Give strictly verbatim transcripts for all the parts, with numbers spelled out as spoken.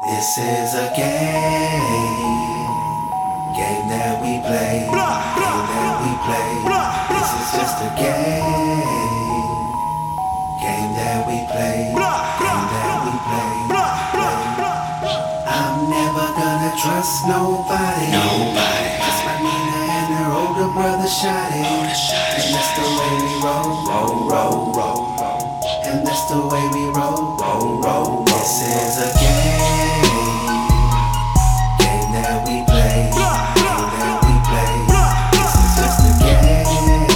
This is a game, game that we play, game that we play. This is just a game, game that we play, game that we play. I'm never gonna trust nobody. Nobody. That's my Nina and her older brother Shotty. And that's the way we roll, roll, roll, roll, roll. And that's the way we roll, roll, roll. This is a game, game that we play, game that we play. This is just a game,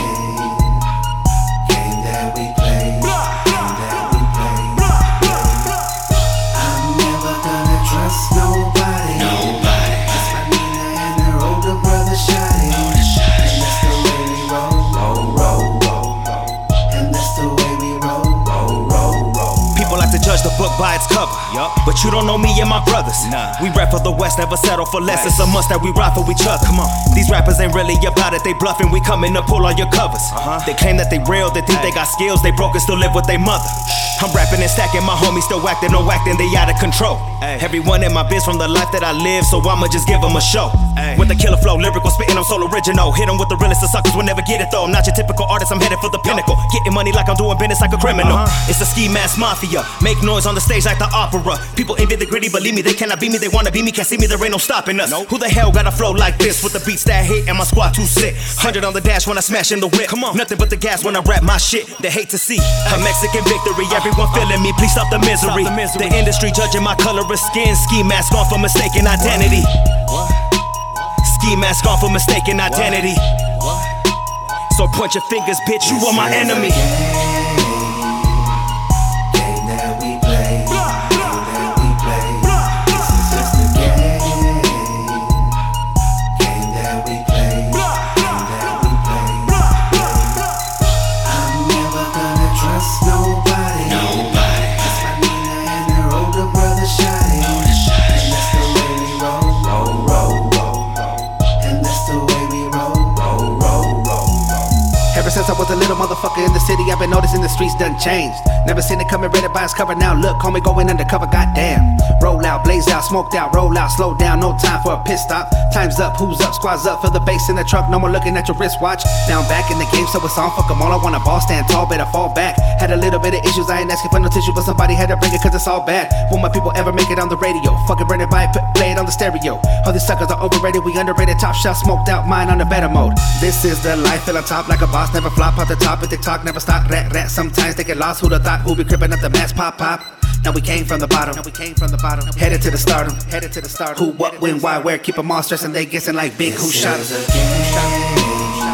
game that we play, game that we play. I'm never gonna trust nobody. Nobody. That's my Nina and her older brother Shotty. And that's the way we roll, roll, roll, roll, roll. And that's the way we roll, roll, roll, roll. People like to judge the book by its cover, yup. But you don't know me and my brothers. Nah. We rap for the West, never settle for less. Nice. It's a must that we ride for each other. Come on. These rappers ain't really about it, they bluffing. We coming to pull all your covers. Uh-huh. They claim that they real, they think hey. They got skills. They broke and still live with their mother. I'm rapping and stacking, my homies still acting, no acting, they out of control. Ay. Everyone in my biz from the life that I live, so I'ma just give them a show. Ay. With the killer flow, lyrical spitting, I'm so original. Hit them with the realest of suckers, will never get it though. I'm not your typical artist, I'm headed for the pinnacle. Getting money like I'm doing business like a criminal. Uh-huh. It's the ski mask mafia, make noise on the stage like the opera. People envy the gritty, believe me, they cannot beat me, they wanna be me, can't see me, there ain't no stopping us. Nope. Who the hell got a flow like this, with the beats that hit and my squad too sick. Hundred on the dash when I smash in the whip. Come on. Nothing but the gas when I rap my shit, they hate to see a Mexican victory, everyone feeling me, please stop the misery. Stop the misery. The industry judging my color of skin. Ski mask on for mistaken identity. What? Ski mask on for mistaken identity. What? So point your fingers, bitch, you are my enemy. Ever since I was a little motherfucker in the city, I've been noticing the streets done changed. Never seen it coming, read it by its cover. Now look, homie, going undercover, goddamn. Roll out, blaze out, smoked out, roll out, slow down, no time for a pit stop. Time's up, who's up, squad's up, feel the bass in the truck, no more looking at your wristwatch. Now I'm back in the game, so it's on, fuck 'em all, I want a ball, stand tall, better fall back. Had a little bit of issues, I ain't asking for no tissue, but somebody had to bring it cause it's all bad. Will my people ever make it on the radio? Fucking run it by, play it on the stereo. All these suckers are overrated, we underrated, top shot, smoked out, mine on the better mode. This is the life, feel on top like a boss, never flop off the top, if they talk, never stop, rat, rat, sometimes they get lost, who'da thought, who be crippin' up the mass, pop, pop. Now we came from the bottom, now we came from the bottom, headed to the stardom, headed to the stardom. Who, what, when, why, where, keep them all stressing, they guessing like big, who shot us?